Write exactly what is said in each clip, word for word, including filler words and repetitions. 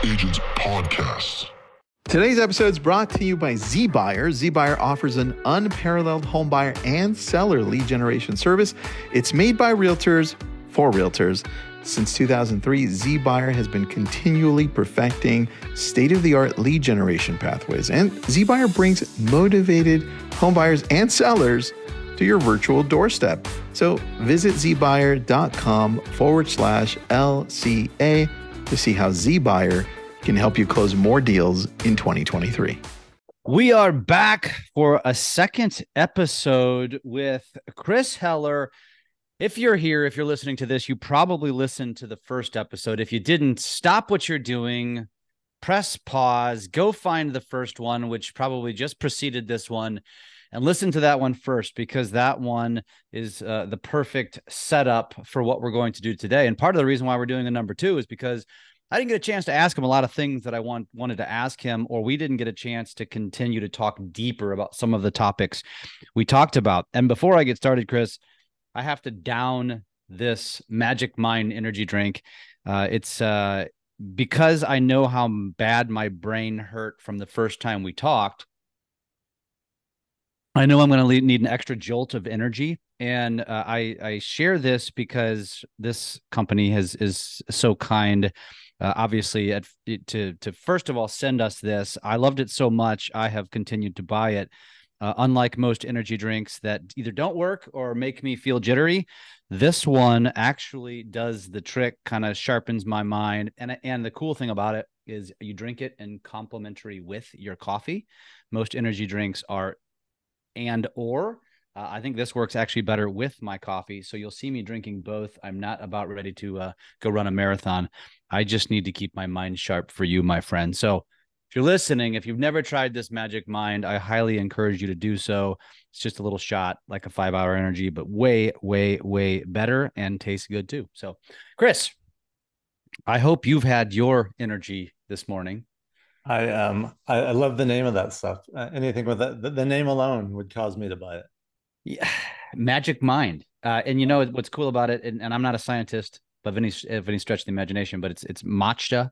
Agents Podcast. Today's episode is brought to you by ZBuyer. ZBuyer offers an unparalleled home buyer and seller lead generation service. It's made by realtors for realtors. Since two thousand three, ZBuyer has been continually perfecting state-of-the-art lead generation pathways. And ZBuyer brings motivated home buyers and sellers to your virtual doorstep. So visit zbuyer.com forward slash LCA to see how ZBuyer can help you close more deals in twenty twenty-three. We are back for a second episode with Chris Heller. If you're here, if you're listening to this, you probably listened to the first episode. If you didn't, stop what you're doing, press pause, go find the first one, which probably just preceded this one, and listen to that one first, because that one is uh, the perfect setup for what we're going to do today. And part of the reason why we're doing a number two is because I didn't get a chance to ask him a lot of things that I want, wanted to ask him, or we didn't get a chance to continue to talk deeper about some of the topics we talked about. And before I get started, Chris, I have to down this Magic Mind energy drink. Uh, it's uh, because I know how bad my brain hurt from the first time we talked. I know I'm going to need an extra jolt of energy. And uh, I, I share this because this company has is so kind, uh, obviously, at, to, to first of all, send us this. I loved it so much, I have continued to buy it. Uh, unlike most energy drinks that either don't work or make me feel jittery, this one actually does the trick, kind of sharpens my mind. And, and the cool thing about it is you drink it in complementary with your coffee. Most energy drinks are and or. Uh, I think this works actually better with my coffee. So you'll see me drinking both. I'm not about ready to uh, go run a marathon. I just need to keep my mind sharp for you, my friend. So if you're listening, if you've never tried this Magic Mind, I highly encourage you to do so. It's just a little shot, like a five hour energy, but way, way, way better and tastes good too. So, Chris, I hope you've had your energy this morning. I um I, I love the name of that stuff. Uh, anything with that, the, the name alone would cause me to buy it. Yeah, Magic Mind. Uh, and you know what's cool about it, and, and I'm not a scientist, but of any, of any stretch of the imagination, but it's it's matcha,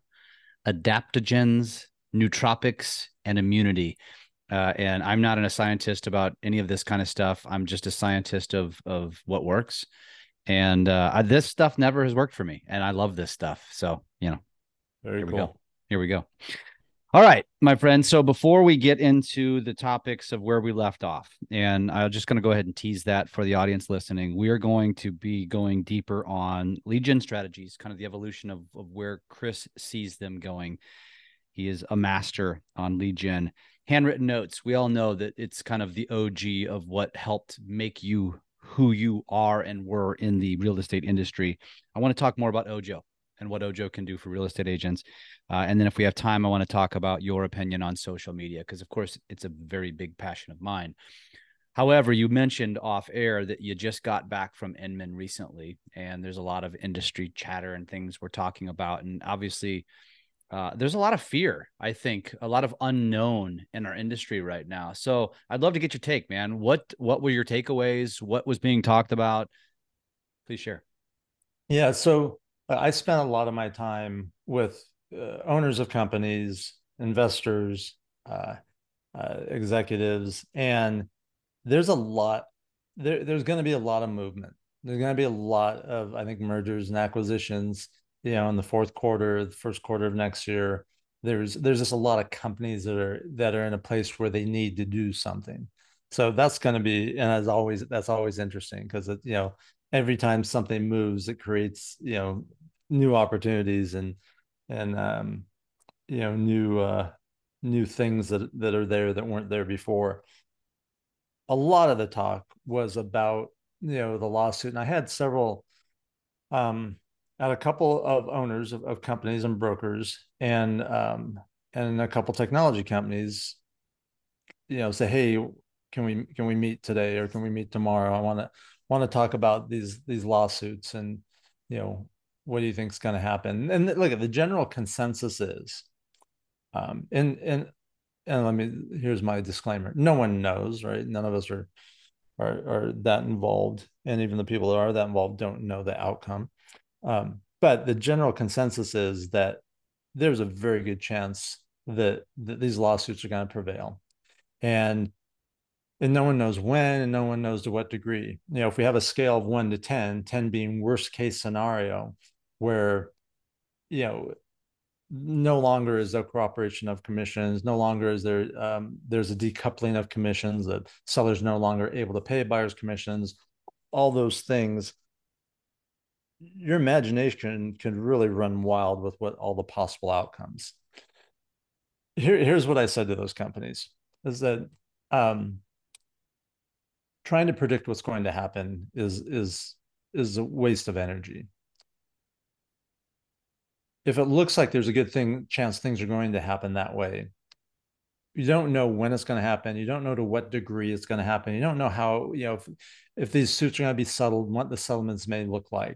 adaptogens, nootropics, and immunity. Uh, and I'm not a scientist about any of this kind of stuff. I'm just a scientist of of what works. And uh, I, this stuff never has worked for me, and I love this stuff. So, you know, Very here cool. we go. Here we go. All right, my friend. So before we get into the topics of where we left off, and I'm just going to go ahead and tease that for the audience listening, we are going to be going deeper on lead gen strategies, kind of the evolution of, of where Chris sees them going. He is a master on lead gen. Handwritten notes. We all know that it's kind of the O G of what helped make you who you are and were in the real estate industry. I want to talk more about Ojo and what Ojo can do for real estate agents. Uh, and then if we have time, I want to talk about your opinion on social media, because of course it's a very big passion of mine. However, you mentioned off air that you just got back from Inman recently, and there's a lot of industry chatter and things we're talking about. And obviously uh, there's a lot of fear, I think, a lot of unknown in our industry right now. So I'd love to get your take, man. What, what were your takeaways? What was being talked about? Please share. Yeah. So uh, I spent a lot of my time with uh, owners of companies, investors, uh, uh, executives, and there's a lot, there, there's going to be a lot of movement. There's going to be a lot of, I think, mergers and acquisitions, you know, in the fourth quarter, the first quarter of next year. There's, there's just a lot of companies that are, that are in a place where they need to do something. So that's going to be, and as always, that's always interesting, because, you know, every time something moves, it creates, you know, new opportunities and, and, um, you know, new, uh, new things that, that are there that weren't there before. A lot of the talk was about, you know, the lawsuit. And I had several, um, at a couple of owners of, of companies and brokers, and, um, and a couple technology companies, you know, say, hey, can we, can we meet today, or can we meet tomorrow? I want to, want to talk about these, these lawsuits, and, you know, what do you think is going to happen? And look, at the general consensus is, um, and, and, and let me, here's my disclaimer. No one knows, right? None of us are, are, are that involved. And even the people that are that involved don't know the outcome. Um, but the general consensus is that there's a very good chance that, that these lawsuits are going to prevail. And and no one knows when, and no one knows to what degree. You know, if we have a scale of one to ten, ten being worst case scenario, where, you know, no longer is there cooperation of commissions, no longer is there, um, there's a decoupling of commissions, that sellers no longer able to pay buyers commissions, all those things, your imagination can really run wild with what all the possible outcomes. Here, here's what I said to those companies is that, um, trying to predict what's going to happen is is is a waste of energy. If it looks like there's a good thing chance things are going to happen that way, you don't know when it's going to happen. You don't know to what degree it's going to happen. You don't know how, you know, if, if these suits are going to be settled, what the settlements may look like.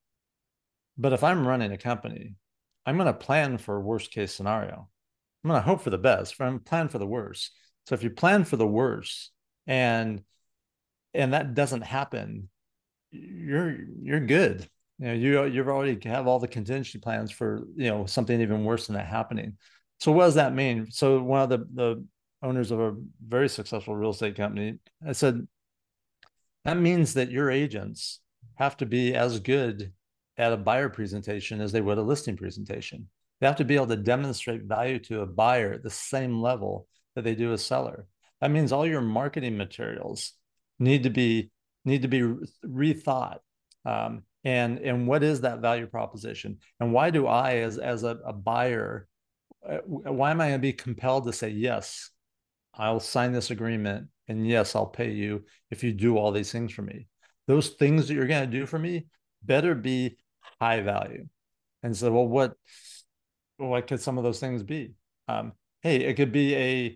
But if I'm running a company, I'm going to plan for a worst case scenario. I'm going to hope for the best, but I'm plan for the worst. So if you plan for the worst and and that doesn't happen, you're you're good. You know, you you've already have all the contingency plans for, you know, something even worse than that happening. So what does that mean? So one of the the owners of a very successful real estate company, I said, that means that your agents have to be as good at a buyer presentation as they would a listing presentation. They have to be able to demonstrate value to a buyer at the same level that they do a seller. That means all your marketing materials need to be need to be rethought. Um, and and what is that value proposition? And why do I, as as a, a buyer, why am I going to be compelled to say yes? I'll sign this agreement, and yes, I'll pay you if you do all these things for me. Those things that you're going to do for me better be high value. And so, well, what what could some of those things be? Um, hey, it could be a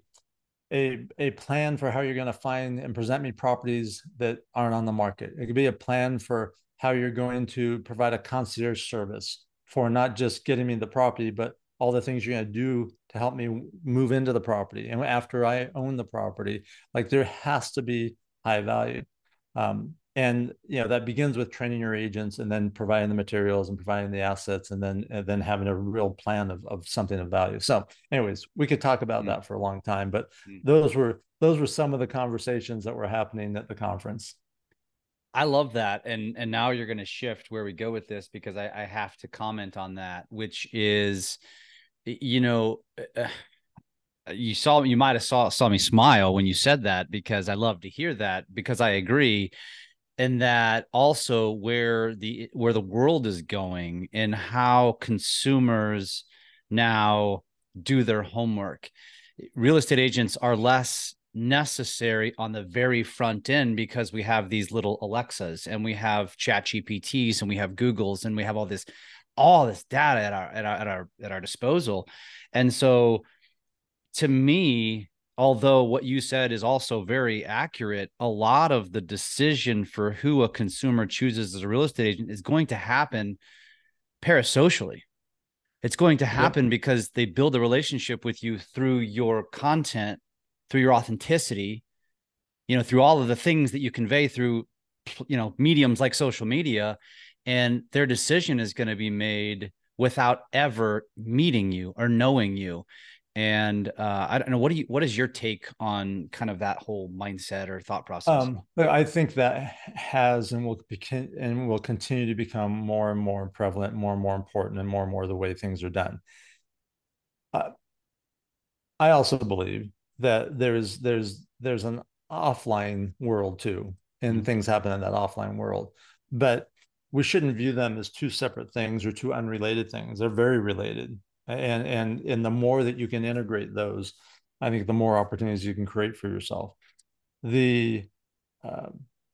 a a plan for how you're going to find and present me properties that aren't on the market. It could be a plan for how you're going to provide a concierge service for not just getting me the property, but all the things you're going to do to help me move into the property. And after I own the property, like there has to be high value. Um, and you know that begins with training your agents, and then providing the materials and providing the assets, and then and then having a real plan of, of something of value. So anyways, we could talk about mm. that for a long time, but mm. those were those were some of the conversations that were happening at the conference. I love that. And and now you're going to shift where we go with this, because I, I have to comment on that, which is, you know, uh, you saw, you might've saw, saw me smile when you said that, because I love to hear that, because I agree. And that also where the, where the world is going and how consumers now do their homework. Real estate agents are less necessary on the very front end, because we have these little Alexas, and we have Chat G P Ts, and we have Googles, and we have all this, all this data at our, at our, at our, at our disposal. And so to me, although what you said is also very accurate, a lot of the decision for who a consumer chooses as a real estate agent is going to happen parasocially. It's going to happen yep. because they build a relationship with you through your content, through your authenticity, you know, through all of the things that you convey through, you know, mediums like social media, and their decision is going to be made without ever meeting you or knowing you. And uh, I don't know, what do you, what is your take on kind of that whole mindset or thought process? Um, I think that has and will begin and will continue to become more and more prevalent, more and more important, and more and more the way things are done. Uh, I also believe that there's there's there's an offline world too, and mm-hmm. things happen in that offline world, but we shouldn't view them as two separate things or two unrelated things. They're very related. And, and, and the more that you can integrate those, I think the more opportunities you can create for yourself. The, uh,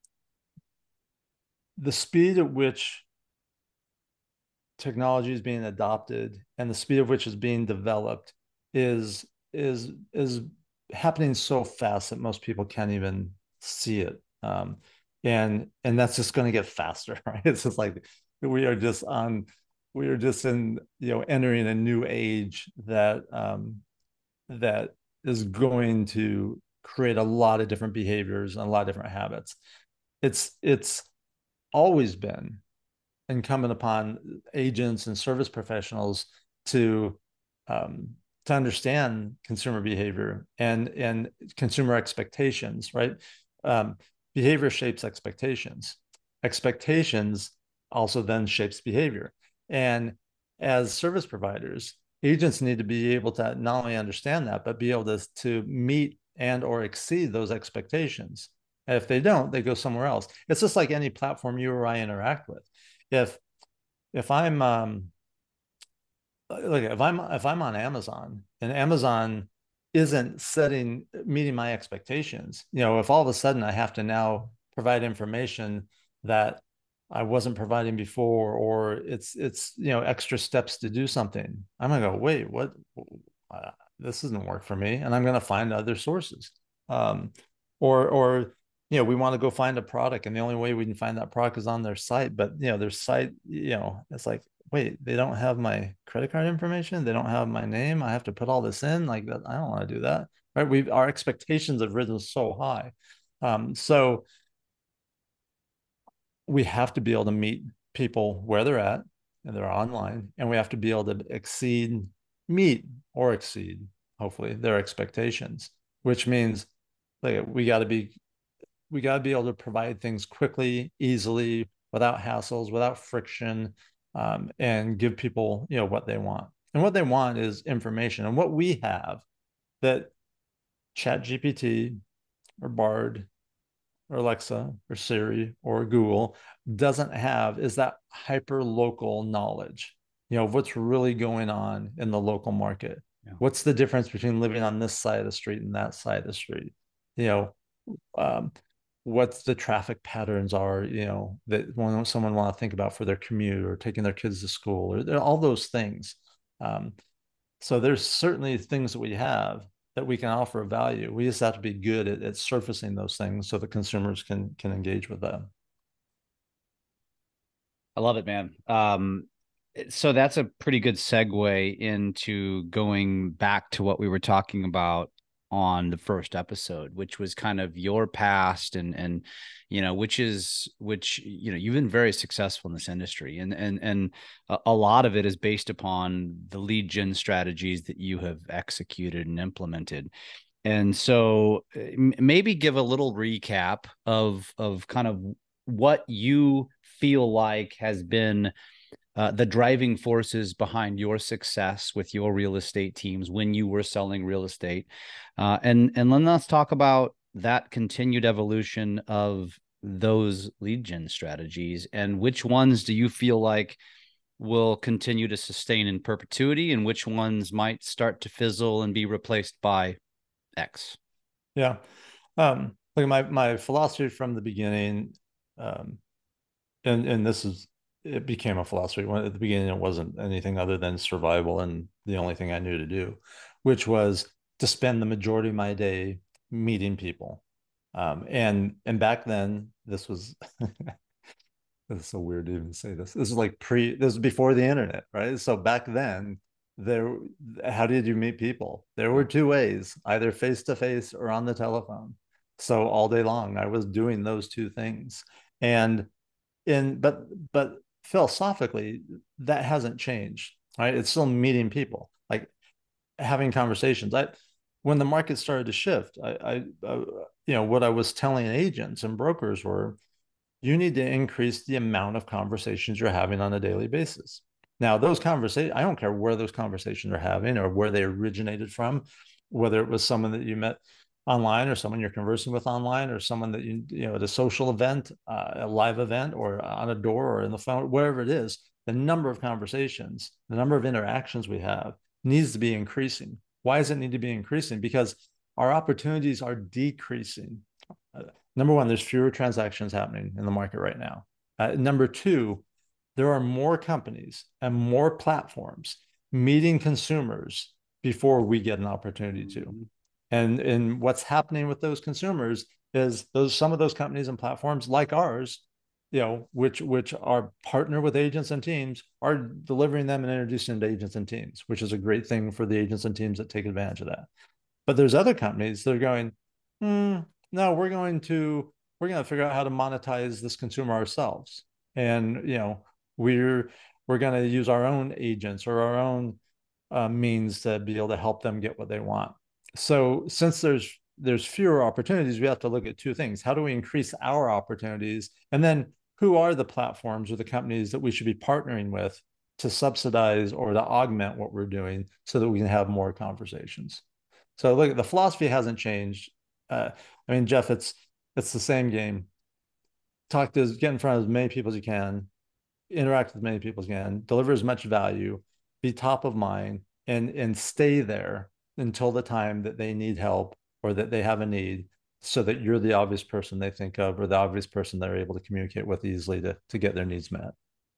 the speed at which technology is being adopted and the speed at which is being developed is, is, is happening so fast that most people can't even see it. Um, and, and that's just going to get faster, right? It's just like, we are just on, we are just in, you know, entering a new age that um, that is going to create a lot of different behaviors and a lot of different habits. It's it's always been incumbent upon agents and service professionals to um, to understand consumer behavior and and consumer expectations, right? Um, behavior shapes expectations. Expectations also then shapes behavior. And as service providers, agents need to be able to not only understand that, but be able to, to meet and or exceed those expectations. And if they don't, they go somewhere else. It's just like any platform you or I interact with. If if I'm um, like if I'm if I'm on Amazon and Amazon isn't setting meeting my expectations, you know, if all of a sudden I have to now provide information that I wasn't providing before, or it's it's you know extra steps to do something, I'm gonna go, wait, what? Uh, this doesn't work for me, and I'm gonna find other sources. Um, or or you know, we want to go find a product, and the only way we can find that product is on their site. But you know, their site, you know, it's like, wait, they don't have my credit card information. They don't have my name. I have to put all this in. Like that, I don't want to do that. Right? We our expectations have risen so high. Um, so we have to be able to meet people where they're at, and they're online, and we have to be able to exceed, meet or exceed, hopefully, their expectations, which means like we got to be we got to be able to provide things quickly, easily, without hassles, without friction, um, and give people, you know, what they want. And what they want is information. And what we have that ChatGPT or Bard or Alexa or Siri or Google doesn't have is that hyper local knowledge, you know, what's really going on in the local market. Yeah. What's the difference between living on this side of the street and that side of the street? You know, um, what the traffic patterns are, you know, that when someone want to think about for their commute or taking their kids to school, or all those things. Um, so there's certainly things that we have that we can offer value. We just have to be good at, at surfacing those things so the consumers can can engage with them. I love it, man. Um, so that's a pretty good segue into going back to what we were talking about on the first episode, which was kind of your past and, and, you know, which is, which, you know, you've been very successful in this industry, and, and, and a lot of it is based upon the lead gen strategies that you have executed and implemented. And so maybe give a little recap of, of kind of what you feel like has been Uh, the driving forces behind your success with your real estate teams when you were selling real estate. Uh, and, and then let's talk about that continued evolution of those lead gen strategies, and which ones do you feel like will continue to sustain in perpetuity, and which ones might start to fizzle and be replaced by X. Yeah. Um, like my, my philosophy from the beginning, um, and, and this is, it became a philosophy. When at the beginning, it wasn't anything other than survival and the only thing I knew to do, which was to spend the majority of my day meeting people. Um, and and back then, this was it's so weird to even say this. This is like pre. This was before the internet, right? So back then, there. How did you meet people? There were two ways: either face to face or on the telephone. So all day long, I was doing those two things, and in but but philosophically, that hasn't changed, right? It's still meeting people, like having conversations. I, when the market started to shift, I, I, I, you know, what I was telling agents and brokers were, you need to increase the amount of conversations you're having on a daily basis. Now, those conversations, I don't care where those conversations are having or where they originated from, whether it was someone that you met online or someone you're conversing with online or someone that you you know at a social event, uh, a live event, or on a door or in the phone, wherever it is, the number of conversations, the number of interactions we have needs to be increasing. Why does it need to be increasing? Because our opportunities are decreasing. Uh, number one, there's fewer transactions happening in the market right now. Uh, number two, there are more companies and more platforms meeting consumers before we get an opportunity to. And, and what's happening with those consumers is those some of those companies and platforms like ours, you know, which which are partner with agents and teams, are delivering them and introducing them to agents and teams, which is a great thing for the agents and teams that take advantage of that. But there's other companies that are going, hmm, no, we're going to we're going to figure out how to monetize this consumer ourselves, and you know, we're we're going to use our own agents or our own uh, means to be able to help them get what they want. So since there's there's fewer opportunities, we have to look at two things. How do we increase our opportunities? And then who are the platforms or the companies that we should be partnering with to subsidize or to augment what we're doing so that we can have more conversations? So look, the philosophy hasn't changed. Uh, I mean, Jeff, it's it's the same game. Talk to, get in front of as many people as you can, interact with as many people as you can, deliver as much value, be top of mind, and and stay there until the time that they need help or that they have a need, so that you're the obvious person they think of or the obvious person they're able to communicate with easily to, to get their needs met.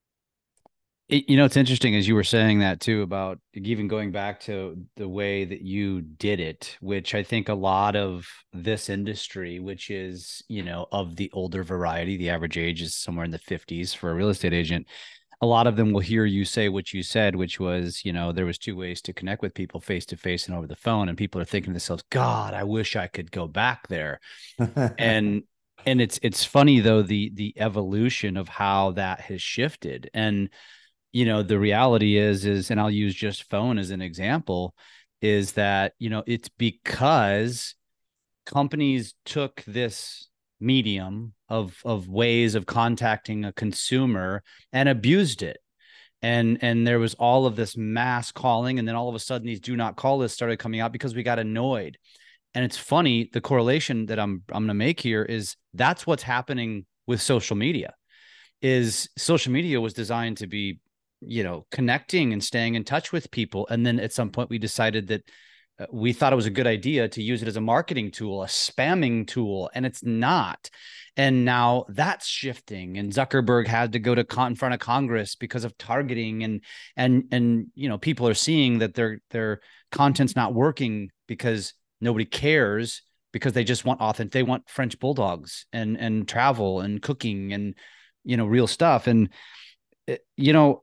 It, you know, it's interesting as you were saying that too, about even going back to the way that you did it, which I think a lot of this industry, which is, you know, of the older variety, the average age is somewhere in the fifties for a real estate agent. A lot of them will hear you say what you said, which was, you know, there was two ways to connect with people, face to face and over the phone. And people are thinking to themselves, God, I wish I could go back there. and and it's it's funny though, the the evolution of how that has shifted. And you know, the reality is, is, and I'll use just phone as an example, is that, you know, it's because companies took this medium of, of ways of contacting a consumer and abused it. And, and there was all of this mass calling. And then all of a sudden these do not call lists started coming out because we got annoyed. And it's funny, the correlation that I'm, I'm going to make here is that's what's happening with social media. Is social media was designed to be, you know, connecting and staying in touch with people. And then at some point we decided that uh, we thought it was a good idea to use it as a marketing tool, a spamming tool, and it's not. And now that's shifting, and Zuckerberg had to go to con- in front of Congress because of targeting, and, and, and, you know, people are seeing that their, their content's not working because nobody cares, because they just want authentic, they want French bulldogs and, and travel and cooking and, you know, real stuff. And, you know,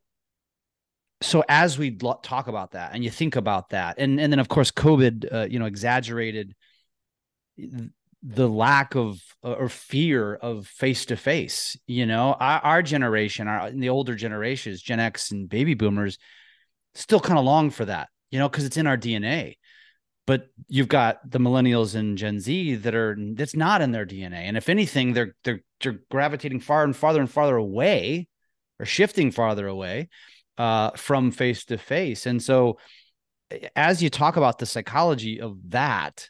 so as we talk about that and you think about that, and, and then of course, COVID, uh, you know, exaggerated the lack of or fear of face-to-face, you know, our, our generation, our, the older generations, Gen X and baby boomers still kind of long for that, you know, cause it's in our D N A. But you've got the millennials and Gen Z that are, that's not in their D N A. And if anything, they're, they're, they're gravitating far and farther and farther away, or shifting farther away uh, from face to face. And so as you talk about the psychology of that,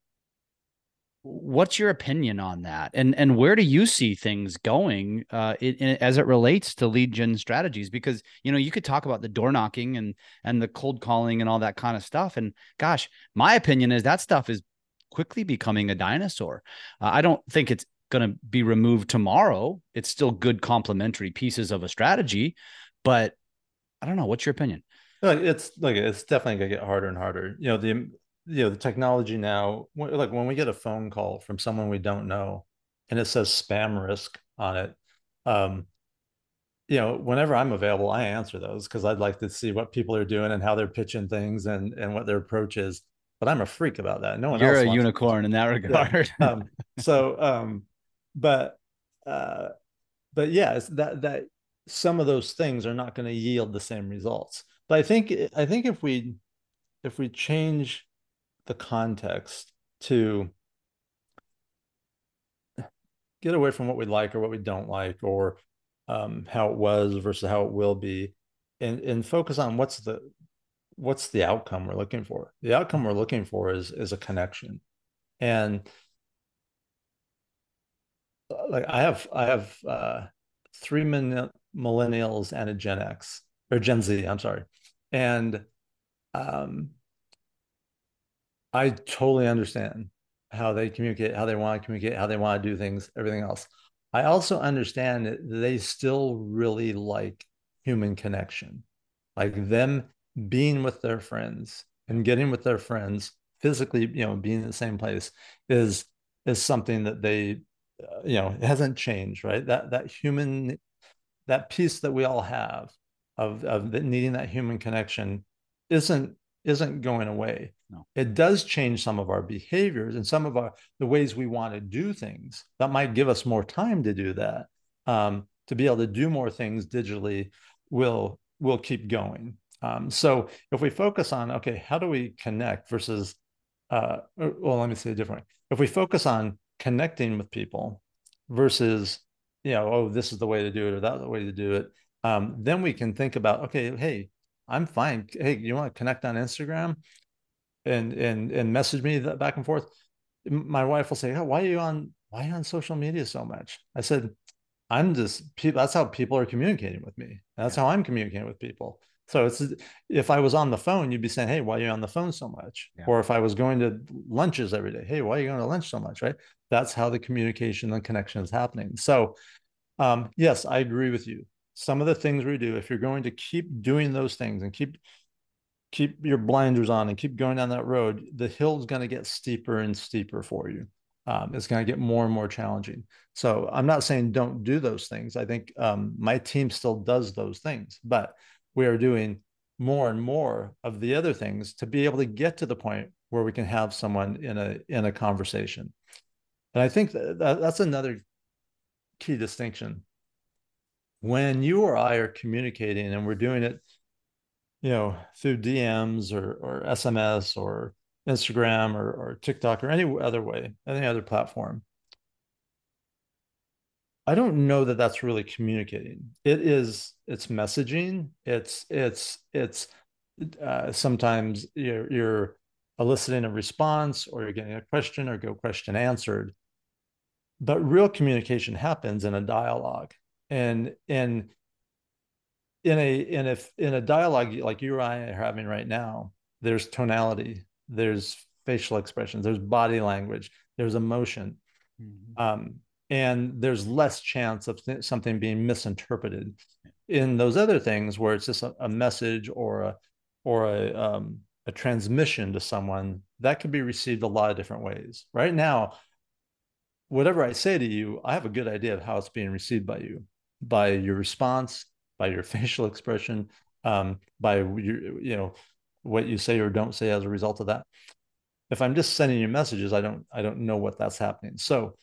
what's your opinion on that? And, and where do you see things going uh, in, in, as it relates to lead gen strategies? Because, you know, you could talk about the door knocking and, and the cold calling and all that kind of stuff. And gosh, my opinion is that stuff is quickly becoming a dinosaur. Uh, I don't think it's going to be removed tomorrow. It's still good complementary pieces of a strategy, but I don't know. What's your opinion? Like it's like it's definitely gonna get harder and harder. You know, the you know the technology now. Like when we get a phone call from someone we don't know, and it says spam risk on it, um, you know, whenever I'm available, I answer those because I'd like to see what people are doing and how they're pitching things and and what their approach is. But I'm a freak about that. No one You're else. You're a unicorn in that regard. Yeah. um, so, um, but uh, but yeah, it's that that. Some of those things are not going to yield the same results. But I think I think if we if we change the context to get away from what we like or what we don't like, or um, how it was versus how it will be, and and focus on what's the what's the outcome we're looking for. The outcome we're looking for is is a connection. And like I have I have uh, three min millennials and a Gen X or Gen Z, I'm sorry. And um, I totally understand how they communicate, how they want to communicate, how they want to do things, everything else. I also understand that they still really like human connection, like them being with their friends and getting with their friends physically, you know, being in the same place is is something that they, uh, you know, it hasn't changed, right? That that human that piece that we all have of, of the, needing that human connection isn't isn't going away. No. It does change some of our behaviors and some of our the ways we want to do things. That might give us more time to do that. Um, to be able to do more things digitally will will keep going. Um, so if we focus on, okay, how do we connect versus, uh, well, let me say it differently. If we focus on connecting with people versus, you know, oh, this is the way to do it or that's the way to do it, um, then we can think about, okay, hey, I'm fine. Hey, you want to connect on Instagram and and and message me that back and forth? My wife will say, oh, why are you on why are you on social media so much? I said, I'm just people. That's how people are communicating with me. That's yeah. how I'm communicating with people. So it's if I was on the phone, you'd be saying, hey, why are you on the phone so much? Yeah. Or if I was going to lunches every day, hey, why are you going to lunch so much? Right? That's how the communication and connection is happening. So um, yes, I agree with you. Some of the things we do, if you're going to keep doing those things and keep keep your blinders on and keep going down that road, the hill's going to get steeper and steeper for you. Um, it's going to get more and more challenging. So I'm not saying don't do those things. I think um, my team still does those things, but we are doing more and more of the other things to be able to get to the point where we can have someone in a in a conversation. And I think that, that that's another key distinction. When you or I are communicating and we're doing it, you know, through D Ms or or S M S or Instagram or, or TikTok or any other way, any other platform, I don't know that that's really communicating. It is, it's messaging. It's, it's, it's uh, sometimes you're, you're eliciting a response or you're getting a question or go question answered. But real communication happens in a dialogue. And, and in a, in a, in a dialogue like you or I are having right now, there's tonality, there's facial expressions, there's body language, there's emotion. Mm-hmm. Um, and there's less chance of th- something being misinterpreted. In those other things where it's just a, a message or a or a um, a transmission to someone, that could be received a lot of different ways. Right now, whatever I say to you, I have a good idea of how it's being received by you, by your response, by your facial expression, um, by your, you know, what you say or don't say as a result of that. If I'm just sending you messages, I don't I don't know what that's happening. So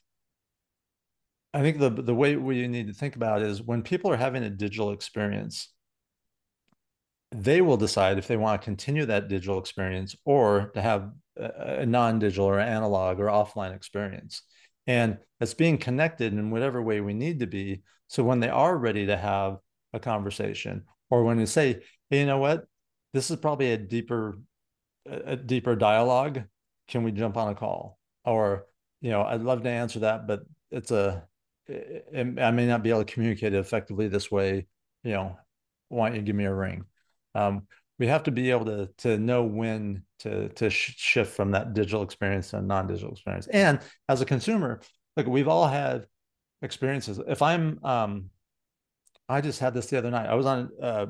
I think the the way we need to think about it is when people are having a digital experience, they will decide if they want to continue that digital experience or to have a, a non-digital or analog or offline experience. And it's being connected in whatever way we need to be. So when they are ready to have a conversation, or when they say, hey, you know what, this is probably a deeper, a deeper dialogue. Can we jump on a call? Or, you know, I'd love to answer that, but it's a, I may not be able to communicate it effectively this way. You know, why don't you give me a ring? Um, we have to be able to to know when to to sh- shift from that digital experience to a non-digital experience. And as a consumer, like we've all had experiences. If I'm, um, I just had this the other night. I was on uh,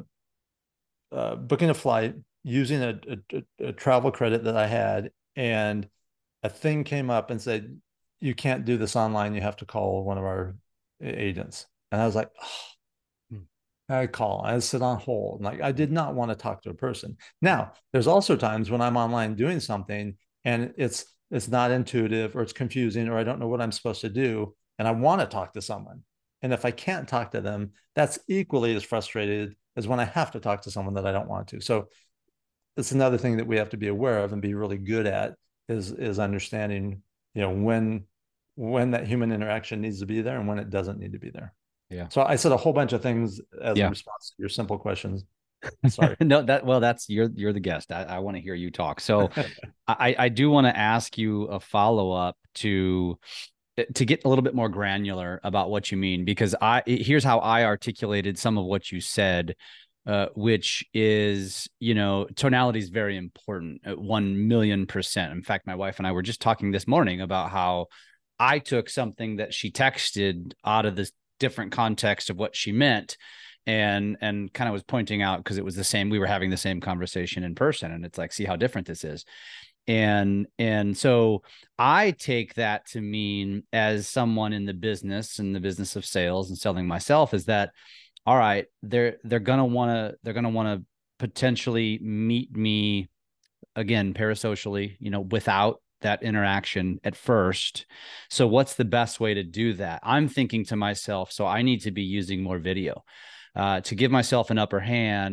uh, booking a flight using a, a, a travel credit that I had, and a thing came up and said, you can't do this online. You have to call one of our agents. And I was like, oh. I call, I sit on hold. And like, I did not want to talk to a person. Now, there's also times when I'm online doing something and it's, it's not intuitive or it's confusing, or I don't know what I'm supposed to do. And I want to talk to someone. And if I can't talk to them, that's equally as frustrated as when I have to talk to someone that I don't want to. So it's another thing that we have to be aware of and be really good at is, is understanding, you know, when, when that human interaction needs to be there and when it doesn't need to be there. Yeah. So I said a whole bunch of things as yeah. a response to your simple questions. Sorry. No, that, well, that's, you're, you're the guest. I, I want to hear you talk. So I, I do want to ask you a follow-up to, to get a little bit more granular about what you mean, because I, here's how I articulated some of what you said, uh, which is, you know, tonality is very important at one million percent. In fact, my wife and I were just talking this morning about how I took something that she texted out of this different context of what she meant, and and kind of was pointing out, because it was the same, we were having the same conversation in person, and it's like, see how different this is. And and so I take that to mean, as someone in the business, in the business of sales and selling myself, is that, all right, they're they're gonna want to they're gonna want to potentially meet me again parasocially, you know, without that interaction at first. So what's the best way to do that? I'm thinking to myself, so I need to be using more video uh, to give myself an upper hand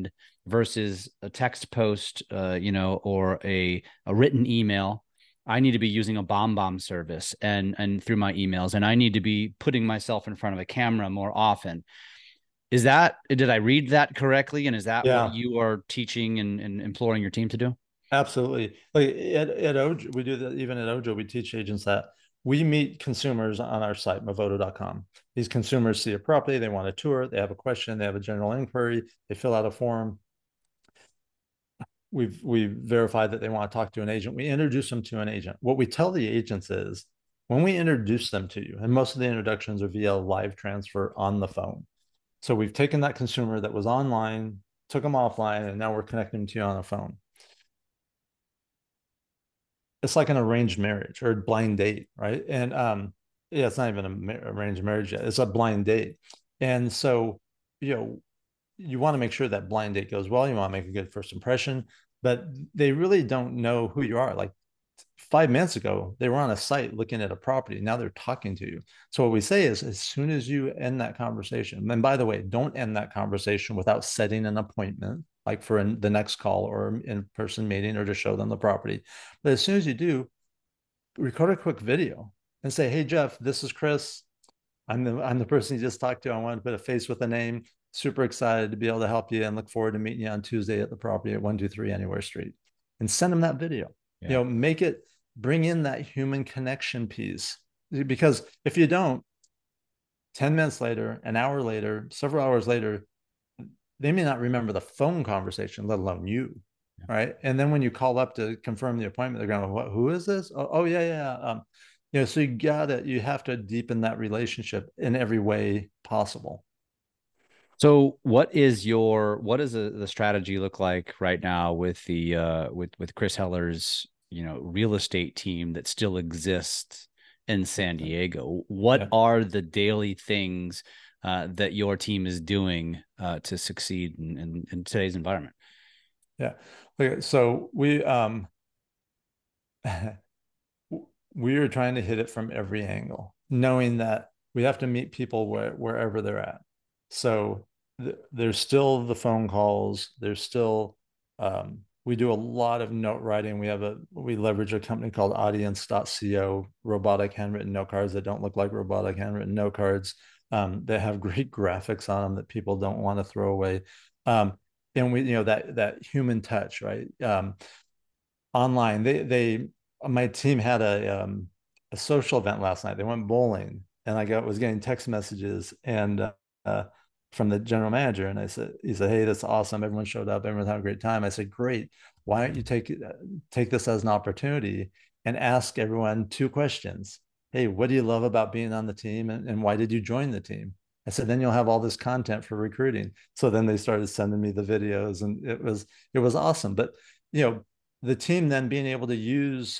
versus a text post, uh, you know, or a, a written email. I need to be using a BombBomb service and, and through my emails, and I need to be putting myself in front of a camera more often. Is that, did I read that correctly? And is that what Yeah, you are teaching and, and imploring your team to do? absolutely. Like at, at Ojo, we do that even at Ojo, we teach agents that we meet consumers on our site, movoto dot com. These consumers see a property, they want a tour, they have a question, they have a general inquiry, they fill out a form. We've we've verified that they want to talk to an agent. We introduce them to an agent. What we tell the agents is when we introduce them to you, and most of the introductions are via live transfer on the phone. So we've taken that consumer that was online, took them offline, and now we're connecting them to you on the phone. It's like an arranged marriage or a blind date, right? And um, yeah, it's not even an arranged marriage yet. It's a blind date. And so, you know, you want to make sure that blind date goes well. You want to make a good first impression, but they really don't know who you are. Like five minutes ago, they were on a site looking at a property. Now they're talking to you. So what we say is as soon as you end that conversation, and by the way, don't end that conversation without setting an appointment, like for the next call or in-person meeting or to show them the property. But as soon as you do, record a quick video and say, hey, Jeff, this is Chris. I'm the, I'm the person you just talked to. I wanted to put a face with a name. Super excited to be able to help you and look forward to meeting you on Tuesday at the property at one two three Anywhere Street. And send them that video. Yeah. You know, make it, bring in that human connection piece. Because if you don't, ten minutes later, an hour later, several hours later, they may not remember the phone conversation, let alone you. Yeah. Right. And then when you call up to confirm the appointment, they're going, what, who is this? Oh, oh yeah, yeah. Um, you know, so you gotta, you have to deepen that relationship in every way possible. So what is your, what does the, the strategy look like right now with the, uh, with, with Chris Heller's, you know, real estate team that still exists in San Diego? What yeah. are the daily things uh, that your team is doing uh, to succeed in, in, in today's environment? Yeah. Okay. So we, um, we are trying to hit it from every angle, knowing that we have to meet people where, wherever they're at. So th- there's still the phone calls. There's still, um, we do a lot of note writing. We have a, we leverage a company called audience dot co, robotic handwritten note cards that don't look like robotic handwritten note cards. Um, that have great graphics on them that people don't want to throw away. Um, and we, you know, that, that human touch, right? Um, online, they, they, my team had a, um, a social event last night. They went bowling and I got, was getting text messages and, uh, from the general manager. And I said, he said, hey, that's awesome. Everyone showed up. Everyone's having a great time. I said, great. Why don't you take, take this as an opportunity and ask everyone two questions. Hey, what do you love about being on the team? And, and why did you join the team? I said, then you'll have all this content for recruiting. So then they started sending me the videos and it was, it was awesome. But, you know, the team then being able to use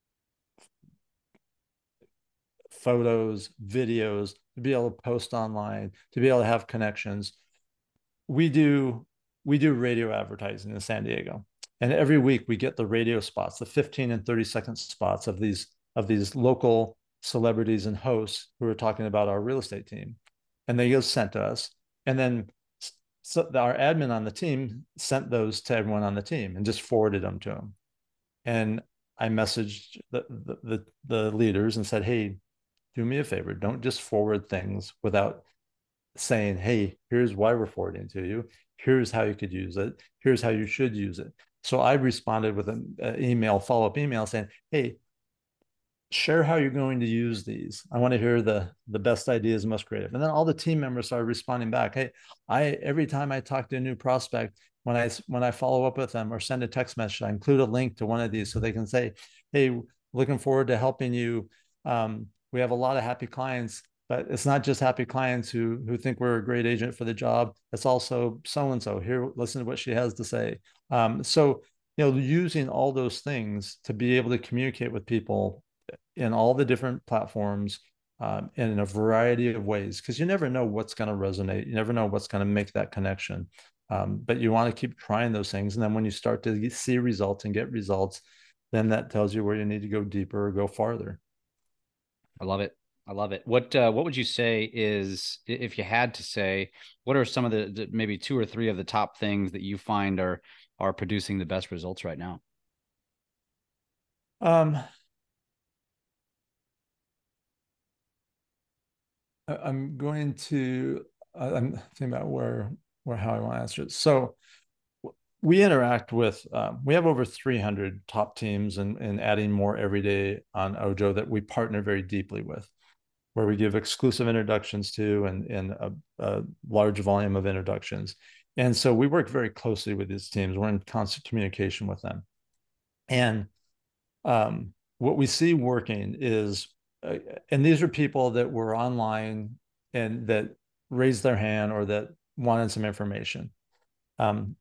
photos, videos, to be able to post online, to be able to have connections. We do, we do radio advertising in San Diego. And every week we get the radio spots, the fifteen and thirty second spots of these, of these local celebrities and hosts who are talking about our real estate team. And they get sent to us. And then so our admin on the team sent those to everyone on the team and just forwarded them to them. And I messaged the, the, the, the leaders and said, hey, do me a favor. Don't just forward things without saying, hey, here's why we're forwarding to you. Here's how you could use it. Here's how you should use it. So I responded with an email, follow-up email saying, hey, share how you're going to use these. I want to hear the, the best ideas, most creative. And then all the team members started responding back. Hey, I, every time I talk to a new prospect, when I, when I follow up with them or send a text message, I include a link to one of these so they can say, hey, looking forward to helping you. Um, we have a lot of happy clients, but it's not just happy clients who, who think we're a great agent for the job. It's also so-and-so here, listen to what she has to say. Um, so, you know, using all those things to be able to communicate with people in all the different platforms um, and in a variety of ways, because you never know what's going to resonate. You never know what's going to make that connection. Um, but you want to keep trying those things. And then when you start to see results and get results, then that tells you where you need to go deeper or go farther. I love it. I love it. What uh, what would you say is, if you had to say, what are some of the, the maybe two or three of the top things that you find are are producing the best results right now? Um, I'm going to. I'm thinking about where where how I want to answer it. So we interact with. Um, we have over three hundred top teams, and and adding more every day on Ojo that we partner very deeply with, where we give exclusive introductions to and and a, a large volume of introductions. And so we work very closely with these teams. We're in constant communication with them, and um, what we see working is, uh, and these are people that were online and that raised their hand or that wanted some information. Um,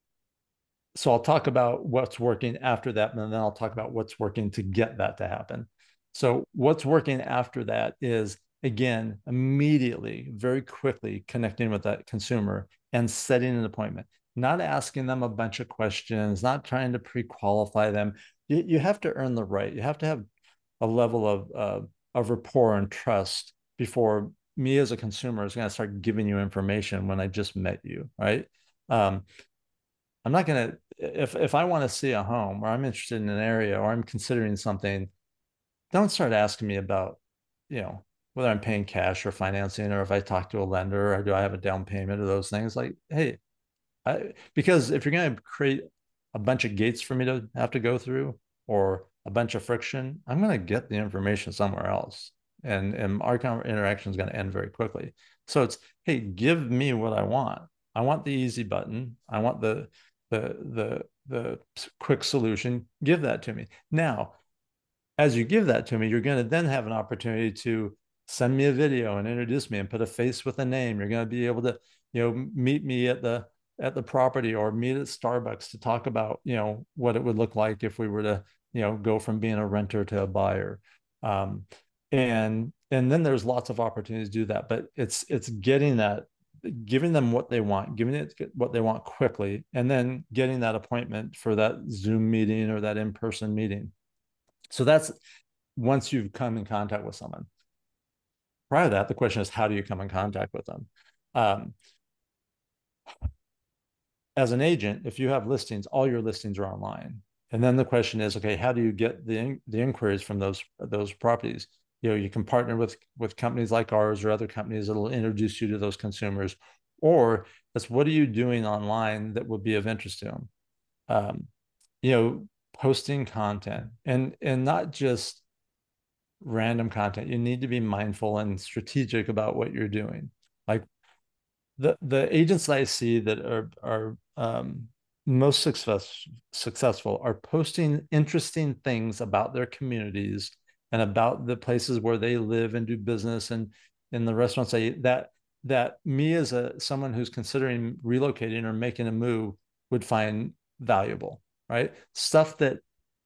so I'll talk about what's working after that, and then I'll talk about what's working to get that to happen. So what's working after that is, again, immediately, very quickly connecting with that consumer and setting an appointment, not asking them a bunch of questions, not trying to pre-qualify them. You, you have to earn the right. You have to have a level of, uh, of rapport and trust before me as a consumer is going to start giving you information when I just met you, right? Um, I'm not going to, if, if I want to see a home or I'm interested in an area or I'm considering something, don't start asking me about, you know, whether I'm paying cash or financing, or if I talk to a lender, or do I have a down payment, or those things. Like, hey, I, because if you're going to create a bunch of gates for me to have to go through or a bunch of friction, I'm going to get the information somewhere else. And, and our interaction is going to end very quickly. So it's, hey, give me what I want. I want the easy button. I want the, the, the, the quick solution. Give that to me. Now, as you give that to me, you're going to then have an opportunity to send me a video and introduce me and put a face with a name. You're going to be able to, you know, meet me at the at the property or meet at Starbucks to talk about, you know, what it would look like if we were to, you know, go from being a renter to a buyer. Um, and and then there's lots of opportunities to do that, but it's it's getting that, giving them what they want, giving it what they want quickly, and then getting that appointment for that Zoom meeting or that in-person meeting. So that's once you've come in contact with someone. Prior to that, the question is, how do you come in contact with them? Um, as an agent, if you have listings, all your listings are online. And then the question is, okay, how do you get the, the inquiries from those, those properties? You know, you can partner with, with companies like ours or other companies that will introduce you to those consumers. Or it's, what are you doing online that would be of interest to them? Um, you know, posting content, and and not just random content. You need to be mindful and strategic about what you're doing. Like the the agents that I see that are are um, most success, successful are posting interesting things about their communities and about the places where they live and do business, and in the restaurants that that me as a someone who's considering relocating or making a move would find valuable. Right? Stuff that,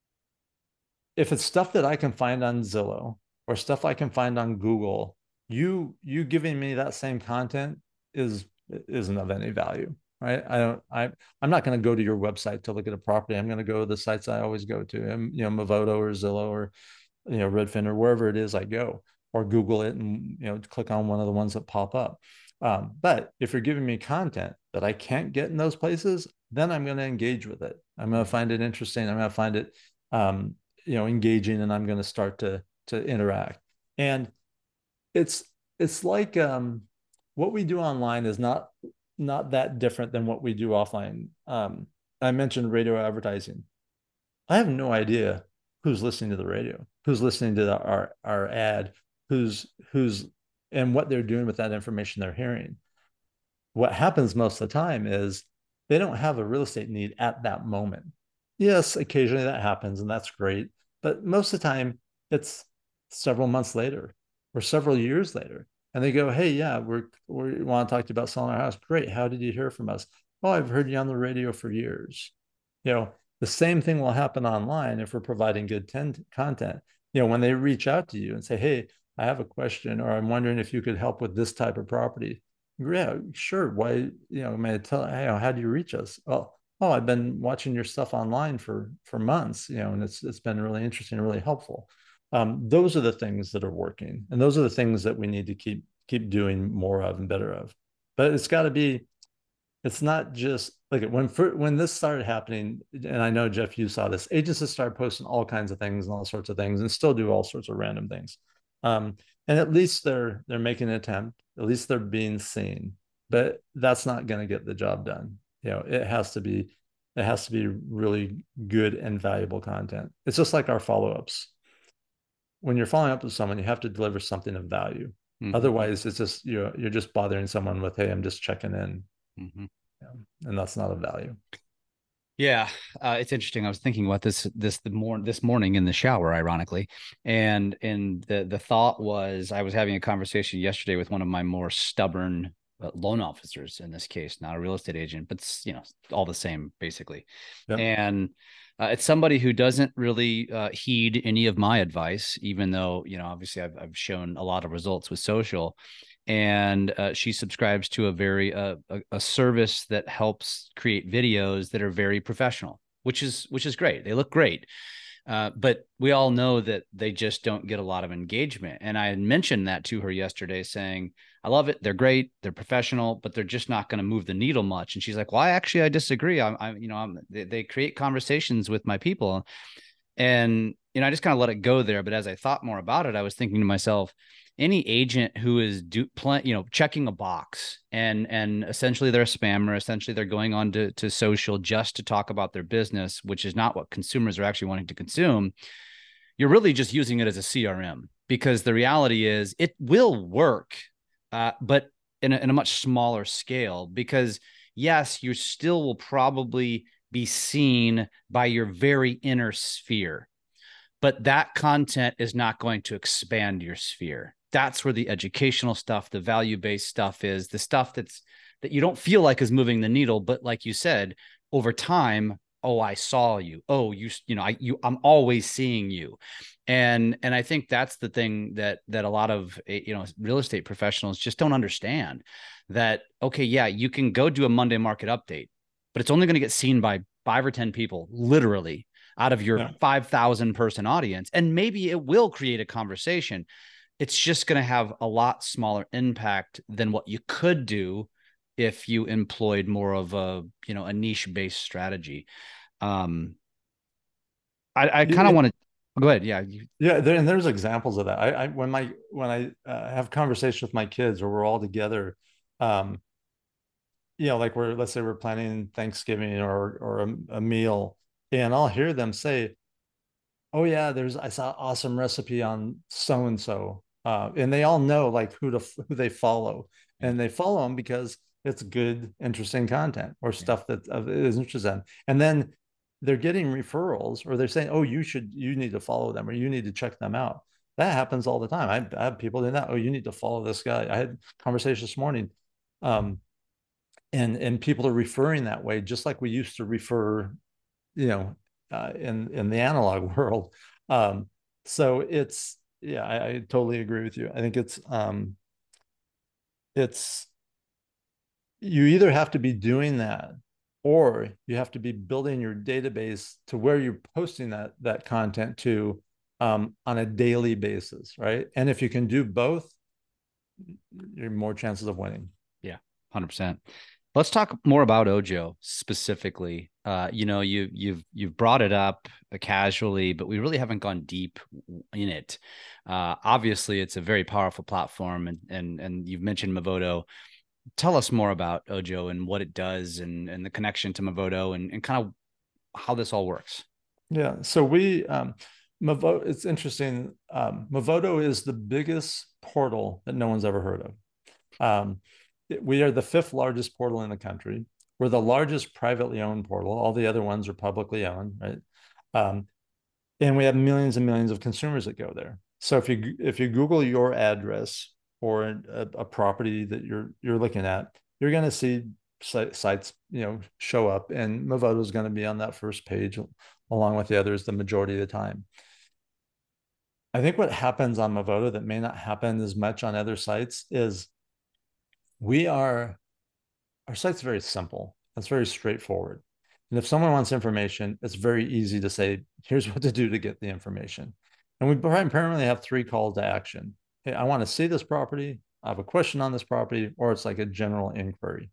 if it's stuff that I can find on Zillow or stuff I can find on Google, you you giving me that same content is isn't of any value, right? I don't I I'm not going to go to your website to look at a property. I'm going to go to the sites I always go to, and you know, Movoto or Zillow or you know, Redfin or wherever it is I go, or Google it and you know, click on one of the ones that pop up. Um, but if you're giving me content that I can't get in those places, then I'm going to engage with it. I'm going to find it interesting. I'm going to find it, um, you know, engaging, and I'm going to start to to interact. And it's it's like um, what we do online is not not that different than what we do offline. Um, I mentioned radio advertising. I have no idea who's listening to the radio, who's listening to the, our our ad, who's who's and what they're doing with that information they're hearing. What happens most of the time is they don't have a real estate need at that moment. Yes, occasionally that happens, and that's great. But most of the time, it's several months later or several years later. And they go, hey, yeah, we're, we want to talk to you about selling our house. Great. How did you hear from us? Oh, I've heard you on the radio for years. You know, the same thing will happen online if we're providing good ten- content. You know, when they reach out to you and say, hey, I have a question, or I'm wondering if you could help with this type of property. Yeah, sure. Why, you know, may I tell, hey, how do you reach us? Oh, oh, I've been watching your stuff online for, for months, you know, and it's, it's been really interesting and really helpful. Um, those are the things that are working, and those are the things that we need to keep keep doing more of and better of. But it's got to be. It's not just like when for, when this started happening, and I know Jeff, you saw this. Agents have started posting all kinds of things and all sorts of things, and still do all sorts of random things. Um, and at least they're they're making an attempt. At least they're being seen. But that's not going to get the job done. You know, it has to be it has to be really good and valuable content. It's just like our follow-ups. When you're following up with someone, you have to deliver something of value. Mm-hmm. Otherwise, it's just you're you're just bothering someone with, hey, I'm just checking in. Mm-hmm. Yeah, and that's not of value. Yeah, uh, it's interesting. I was thinking about this this the mor- this morning in the shower, ironically, and and the the thought was I was having a conversation yesterday with one of my more stubborn uh, loan officers, in this case, not a real estate agent, but you know, all the same, basically. Yep. And uh, it's somebody who doesn't really uh, heed any of my advice, even though, you know, obviously I've I've shown a lot of results with social. And uh, she subscribes to a very uh, a, a service that helps create videos that are very professional, which is which is great. They look great, uh, but we all know that they just don't get a lot of engagement. And I had mentioned that to her yesterday, saying, "I love it. They're great. They're professional, but they're just not going to move the needle much." And she's like, "Well, I actually I disagree. I'm, I'm you know, I'm, they, they create conversations with my people." And you know, I just kind of let it go there. But as I thought more about it, I was thinking to myself, any agent who is do pl- you know, checking a box and and essentially they're a spammer, essentially they're going on to, to social just to talk about their business, which is not what consumers are actually wanting to consume. You're really just using it as a C R M, because the reality is it will work, uh, but in a, in a much smaller scale, because yes, you still will probably be seen by your very inner sphere, but that content is not going to expand your sphere. That's where the educational stuff, the value-based stuff is, the stuff that's that you don't feel like is moving the needle. But like you said, over time, oh, I saw you. Oh, you, you know, I, you, I'm always seeing you. And, and I think that's the thing that, that a lot of, you know, real estate professionals just don't understand, that, okay, yeah, you can go do a Monday market update, but it's only going to get seen by five or ten people, literally, out of your yeah. five thousand person audience. And maybe it will create a conversation. It's just going to have a lot smaller impact than what you could do if you employed more of a, you know, a niche based strategy. Um, I, I kind of want to go ahead. Yeah. Yeah. There, and there's examples of that. I, I when my, when I uh, have conversations with my kids, or we're all together, um, you know, like we're, let's say we're planning Thanksgiving or, or a, a meal, and I'll hear them say, "Oh yeah, there's, I saw an awesome recipe on so-and-so." Uh, and they all know like who to, who they follow, and they follow them because it's good, interesting content or stuff that is interesting. And then they're getting referrals, or they're saying, "Oh, you should, you need to follow them, or you need to check them out." That happens all the time. I, I have people doing that. "Oh, you need to follow this guy." I had conversations this morning. Um, and, and people are referring that way, just like we used to refer, you know, uh, in, in the analog world. Um, so it's, yeah, I, I totally agree with you. I think it's, um, it's, you either have to be doing that, or you have to be building your database to where you're posting that, that content to, um, on a daily basis. Right. And if you can do both, you're more chances of winning. Yeah. one hundred percent. Let's talk more about Ojo specifically. Uh, you know, you you've you've brought it up casually, but we really haven't gone deep in it. Uh, obviously, it's a very powerful platform, and and and you've mentioned Movoto. Tell us more about Ojo and what it does, and and the connection to Movoto, and and kind of how this all works. Yeah. So we um, Movoto. It's interesting. Um, Movoto is the biggest portal that no one's ever heard of. Um, We are the fifth largest portal in the country. We're the largest privately owned portal. All the other ones are publicly owned, right? Um, and we have millions and millions of consumers that go there. So if you if you Google your address or a, a property that you're you're looking at, you're going to see sites, you know, show up, and Movoto is going to be on that first page along with the others the majority of the time. I think what happens on Movoto that may not happen as much on other sites is we are, our site's very simple. It's very straightforward. And if someone wants information, it's very easy to say, here's what to do to get the information. And we primarily have three calls to action. Hey, I want to see this property. I have a question on this property, or it's like a general inquiry.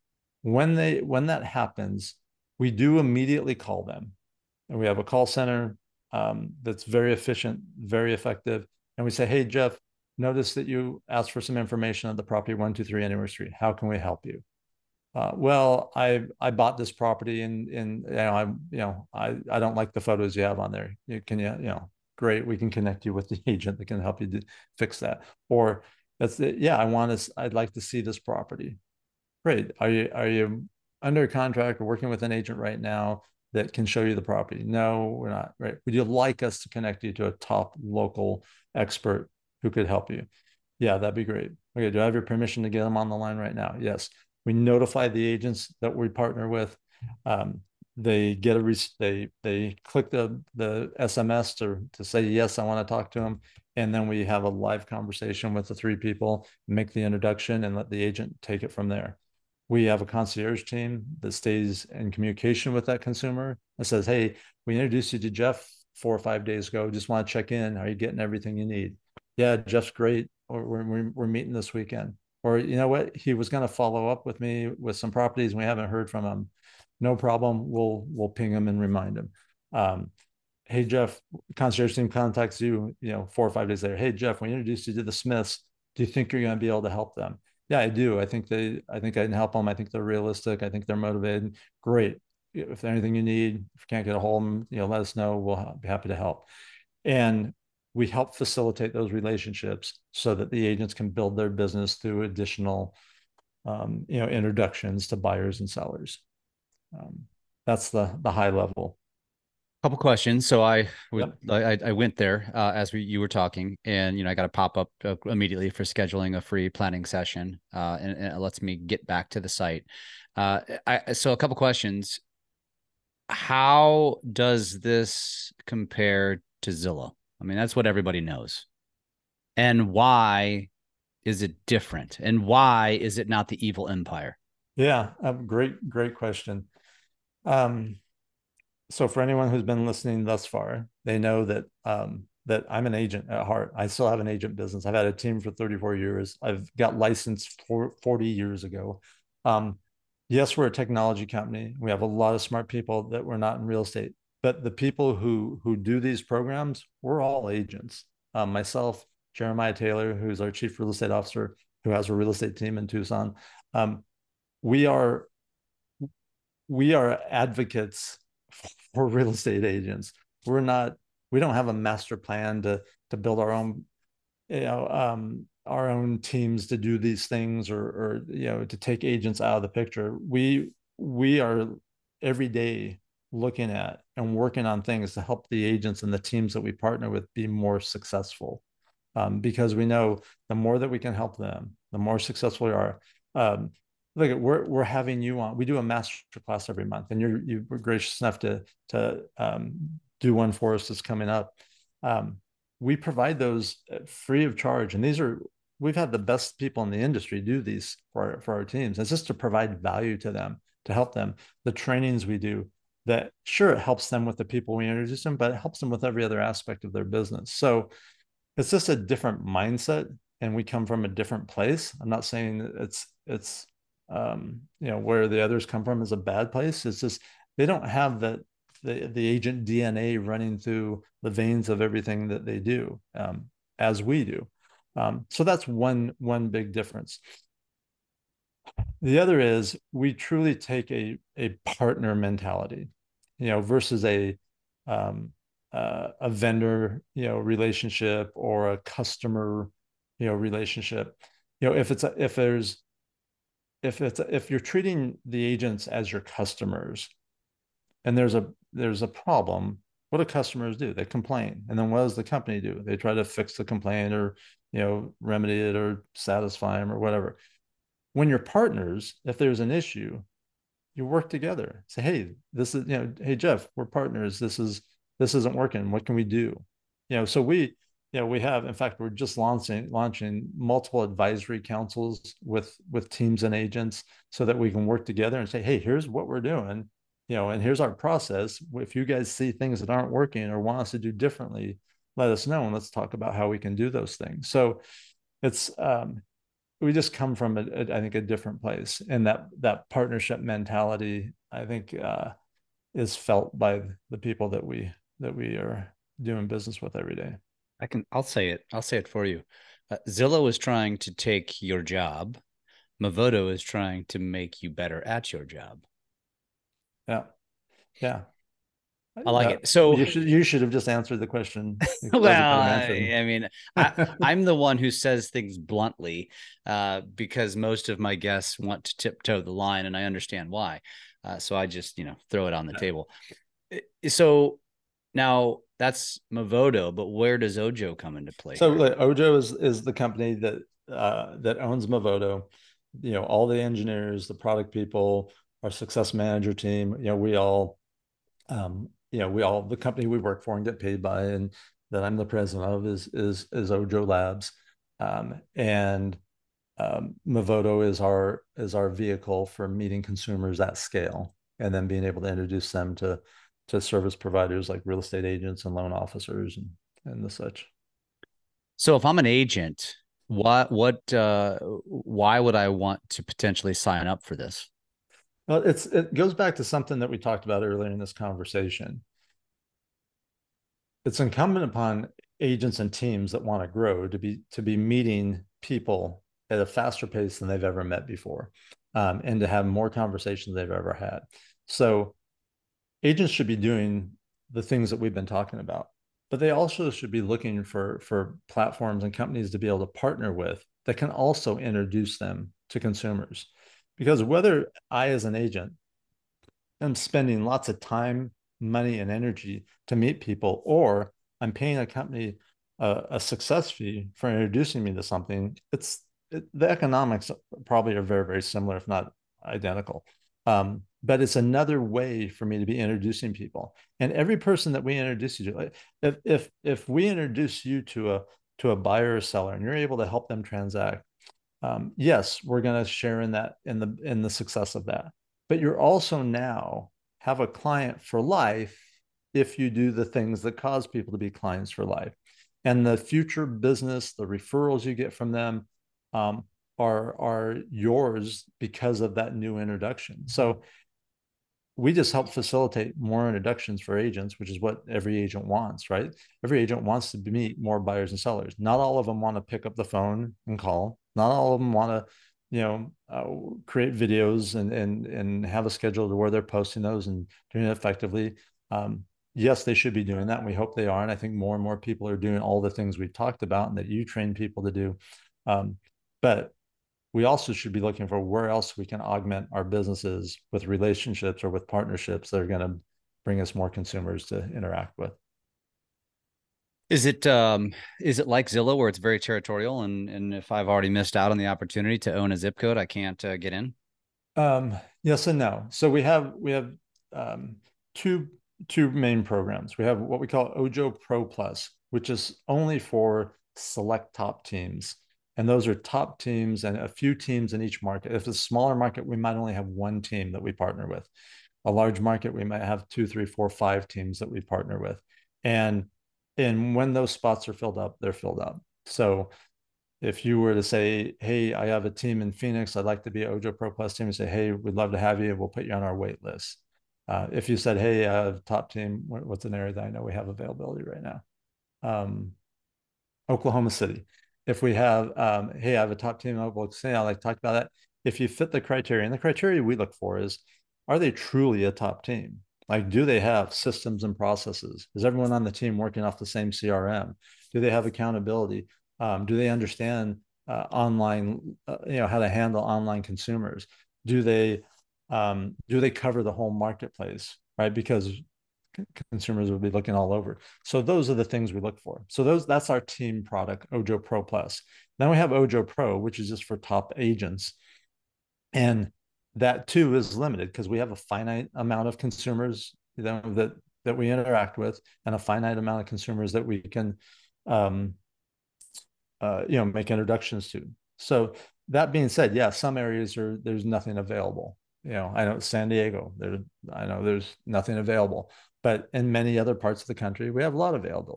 When they when that happens, we do immediately call them. And we have a call center um, that's very efficient, very effective. And we say, hey, Jeff, notice that you asked for some information on the property one two three Anywhere Street. How can we help you? Uh, well, I I bought this property and and you know I you know I I don't like the photos you have on there. You can you you know great, we can connect you with the agent that can help you do, fix that. Or that's it. Yeah, I want to I'd like to see this property. Great. Are you are you under contract or working with an agent right now that can show you the property? No, we're not. Right. Would you like us to connect you to a top local expert who could help you? Yeah, that'd be great. Okay, do I have your permission to get them on the line right now? Yes. We notify the agents that we partner with. Um, they get a they they click the the S M S to to say yes, I want to talk to them, and then we have a live conversation with the three people, make the introduction, and let the agent take it from there. We have a concierge team that stays in communication with that consumer and says, hey, we introduced you to Jeff four or five days ago. Just want to check in. Are you getting everything you need? Yeah, Jeff's great. Or we're, we're, we're meeting this weekend. Or, you know what? He was going to follow up with me with some properties and we haven't heard from him. No problem. We'll, we'll ping him and remind him. Um, hey, Jeff, concierge team contacts you, you know, four or five days later. Hey, Jeff, we introduced you to the Smiths. Do you think you're going to be able to help them? Yeah, I do. I think they, I think I can help them. I think they're realistic. I think they're motivated. Great. If there's anything you need, if you can't get a hold of them, you know, let us know. We'll be happy to help. And we help facilitate those relationships so that the agents can build their business through additional, um, you know, introductions to buyers and sellers. Um, that's the the high level. Couple questions. So I would yep. I, I went there uh, as we you were talking, and you know I got a pop up uh, immediately for scheduling a free planning session, uh, and, and it lets me get back to the site. Uh, I, so a couple questions. How does this compare to Zillow? I mean, that's what everybody knows. And why is it different? And why is it not the evil empire? Yeah, a great great question. Um, So for anyone who's been listening thus far, they know that um, that I'm an agent at heart. I still have an agent business. I've had a team for thirty-four years. I've got licensed for forty years ago. Um, yes, we're a technology company. We have a lot of smart people that we're not in real estate. But the people who who do these programs, we're all agents. Um, myself, Jeremiah Taylor, who's our chief real estate officer, who has a real estate team in Tucson. Um, we are we are advocates for real estate agents. We're not, we don't have a master plan to to build our own, you know, um, our own teams to do these things or, or, you know, to take agents out of the picture. We, we are every day looking at and working on things to help the agents and the teams that we partner with be more successful. Um, because we know the more that we can help them, the more successful we are. Um, Look, we're we're having you on. We do a master class every month, and you're you were gracious enough to to um, do one for us that's coming up. Um, we provide those free of charge, and these are we've had the best people in the industry do these for our, for our teams. It's just to provide value to them, to help them. The trainings we do, that sure it helps them with the people we introduce them, but it helps them with every other aspect of their business. So it's just a different mindset, and we come from a different place. I'm not saying it's it's um, you know, where the others come from is a bad place. It's just, they don't have that, the, the agent D N A running through the veins of everything that they do, um, as we do. Um, so that's one, one big difference. The other is we truly take a, a partner mentality, you know, versus a, um, uh, a vendor, you know, relationship or a customer, you know, relationship. You know, if it's, a, if there's, if it's if you're treating the agents as your customers and there's a there's a problem, what do customers do? They complain. And then what does the company do? They try to fix the complaint or, you know, remedy it or satisfy them or whatever. When you're partners, if there's an issue, you work together. Say, hey, this is, you know, hey Jeff, we're partners. This is this isn't working. What can we do? You know, so we Yeah, we have. In fact, we're just launching launching multiple advisory councils with with teams and agents so that we can work together and say, hey, here's what we're doing, you know, and here's our process. If you guys see things that aren't working or want us to do differently, let us know and let's talk about how we can do those things. So it's um, we just come from a, a, I think a different place, and that that partnership mentality, I think, uh, is felt by the people that we that we are doing business with every day. I can, I'll say it. I'll say it for you. Uh, Zillow is trying to take your job. Movoto is trying to make you better at your job. Yeah. Yeah. I like uh, it. So you should, you should have just answered the question. well, I, I mean, I, I'm the one who says things bluntly uh, because most of my guests want to tiptoe the line, and I understand why. Uh, so I just, you know, throw it on the yeah. table. So now that's Movoto, but where does Ojo come into play? So like, Ojo is is the company that uh, that owns Movoto. You know, all the engineers, the product people, our success manager team. You know, we all, um, you know, we all the company we work for and get paid by, and that I'm the president of is is is Ojo Labs, um, and um, Movoto is our is our vehicle for meeting consumers at scale, and then being able to introduce them to to service providers like real estate agents and loan officers and and the such. So if I'm an agent, what what uh, why would I want to potentially sign up for this? Well, it's it goes back to something that we talked about earlier in this conversation. It's incumbent upon agents and teams that want to grow to be to be meeting people at a faster pace than they've ever met before, um, and to have more conversations they've ever had. So agents should be doing the things that we've been talking about, but they also should be looking for, for platforms and companies to be able to partner with that can also introduce them to consumers. Because whether I, as an agent, am spending lots of time, money, and energy to meet people, or I'm paying a company a, a success fee for introducing me to something, it's it, the economics probably are very, very similar, if not identical. Um, but it's another way for me to be introducing people. And every person that we introduce you to, like, if if if we introduce you to a to a buyer or seller, and you're able to help them transact, um, yes, we're going to share in that in the in the success of that. But you're also now have a client for life if you do the things that cause people to be clients for life, and the future business, the referrals you get from them, um, are are yours because of that new introduction. So we just help facilitate more introductions for agents, which is what every agent wants, right? Every agent wants to meet more buyers and sellers. Not all of them want to pick up the phone and call. Not all of them want to, you know, uh, create videos and and and have a schedule to where they're posting those and doing it effectively. Um, yes, they should be doing that, and we hope they are. And I think more and more people are doing all the things we've talked about and that you train people to do. Um, but we also should be looking for where else we can augment our businesses with relationships or with partnerships that are going to bring us more consumers to interact with. Is it um, is it like Zillow where it's very territorial, and and if I've already missed out on the opportunity to own a zip code, I can't uh, get in? Um, yes and no. So we have we have um, two two main programs. We have what we call Ojo Pro Plus, which is only for select top teams. And those are top teams and a few teams in each market. If it's a smaller market, we might only have one team that we partner with. A large market, we might have two, three, four, five teams that we partner with. And, and when those spots are filled up, they're filled up. So if you were to say, hey, I have a team in Phoenix, I'd like to be an Ojo Pro Plus team, and say, hey, we'd love to have you. We'll put you on our wait list. Uh, if you said, hey, I have a top team, what's an area that I know we have availability right now? Um, Oklahoma City. If we have, um, hey, I have a top team in Oklahoma City, I like to talk about that. If you fit the criteria, and the criteria we look for is, are they truly a top team? Like, do they have systems and processes? Is everyone on the team working off the same C R M? Do they have accountability? Um, do they understand uh, online, uh, you know, how to handle online consumers? Do they, um, do they cover the whole marketplace, right? Because consumers will be looking all over. So those are the things we look for. So those that's our team product, Ojo Pro Plus. Then we have Ojo Pro, which is just for top agents. And that too is limited because we have a finite amount of consumers, you know, that that we interact with, and a finite amount of consumers that we can um, uh, you know, make introductions to. So that being said, yeah, some areas are there's nothing available. You know, I know San Diego, there, I know there's nothing available. But in many other parts of the country, we have a lot of availability.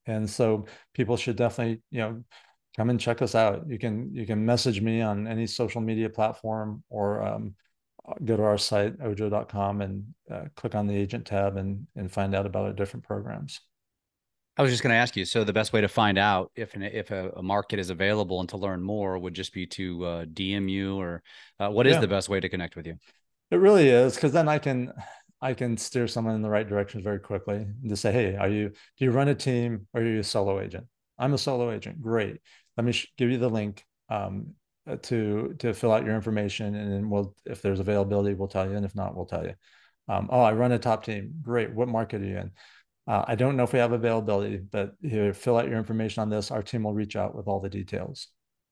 And so people should definitely, you know, come and check us out. You can you can message me on any social media platform, or um, go to our site, ojo dot com, and uh, click on the agent tab and and find out about our different programs. I was just going to ask you, so the best way to find out if an, if a, a market is available and to learn more would just be to uh, D M you, or uh, what is Yeah. the best way to connect with you? It really is, because then I can I can steer someone in the right direction very quickly and just say, hey, are you do you run a team, or are you a solo agent? I'm a solo agent. Great. Let me sh- give you the link um, to to fill out your information, and then we'll, if there's availability, we'll tell you, and if not, we'll tell you. Um, oh, I run a top team. Great. What market are you in? Uh, I don't know if we have availability, but here, fill out your information on this. Our team will reach out with all the details.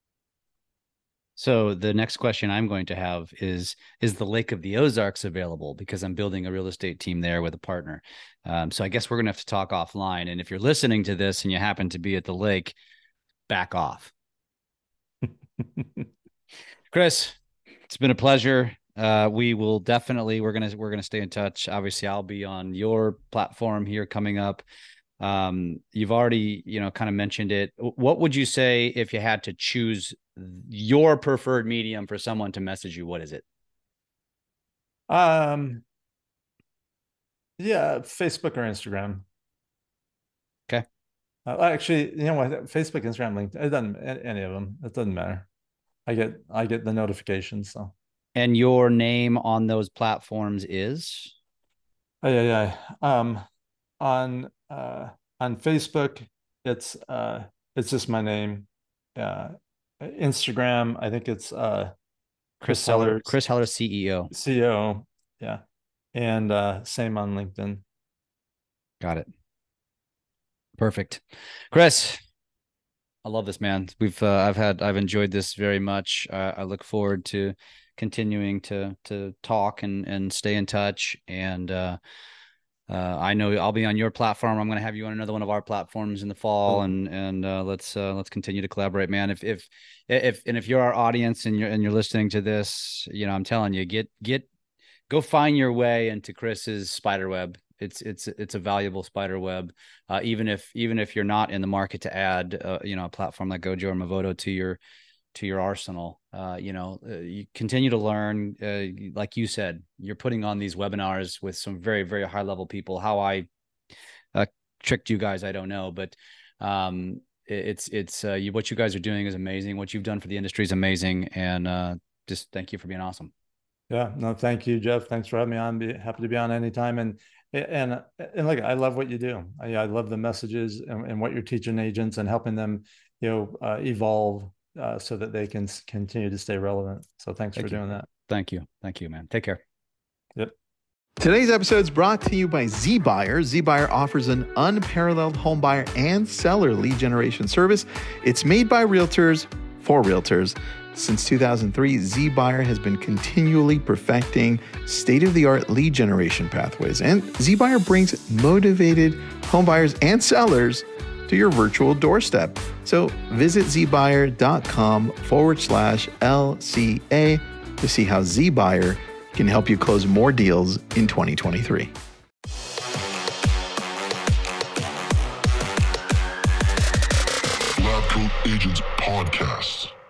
So the next question I'm going to have is, is the Lake of the Ozarks available? Because I'm building a real estate team there with a partner. Um, so I guess we're going to have to talk offline. And if you're listening to this and you happen to be at the lake, back off. Chris, it's been a pleasure. Uh, we will definitely, we're going to, we're going to stay in touch. Obviously I'll be on your platform here coming up. Um, you've already, you know, kind of mentioned it. What would you say if you had to choose your preferred medium for someone to message you? What is it? Um, yeah, Facebook or Instagram. Okay. Uh, actually, you know what? Facebook, Instagram, LinkedIn, it doesn't, any of them. It doesn't matter. I get, I get the notifications. So. And your name on those platforms is? Oh, yeah, yeah. Um, on, uh, on Facebook, it's, uh, it's just my name. Uh, Instagram, I think it's, uh, Chris, Chris Heller, Chris Heller, C E O. C E O. Yeah. And, uh, same on LinkedIn. Got it. Perfect. Chris, I love this, man. We've, uh, I've had, I've enjoyed this very much. Uh, I look forward to continuing to, to talk and, and stay in touch. And, uh, uh, I know I'll be on your platform. I'm going to have you on another one of our platforms in the fall, and, and, uh, let's, uh, let's continue to collaborate, man. If, if, if, and if you're our audience and you're, and you're listening to this, you know, I'm telling you, get, get, go find your way into Chris's spider web. It's, it's, it's a valuable spider web. Uh, even if, even if you're not in the market to add, uh, you know, a platform like Ojo or Movoto to your, to your arsenal, uh, you know, uh, you continue to learn. Uh, like you said, you're putting on these webinars with some very, very high level people. How I uh, tricked you guys, I don't know, but um, it, it's, it's uh, you, what you guys are doing is amazing. What you've done for the industry is amazing. And uh, just thank you for being awesome. Yeah, no, thank you, Jeff. Thanks for having me on. Be happy to be on anytime. And, and, and look, I love what you do. I, I love the messages and, and what you're teaching agents and helping them, you know, uh, evolve uh, so that they can continue to stay relevant. So thanks Thank for you. doing that. Thank you. Thank you, man. Take care. Yep. Today's episode is brought to you by ZBuyer. ZBuyer offers an unparalleled home buyer and seller lead generation service. It's made by realtors for realtors. Since two thousand three, ZBuyer has been continually perfecting state-of-the-art lead generation pathways. And ZBuyer brings motivated home buyers and sellers to your virtual doorstep. So visit zbuyer.com forward slash LCA to see how ZBuyer can help you close more deals in twenty twenty-three. Lab Coat Agents Podcast.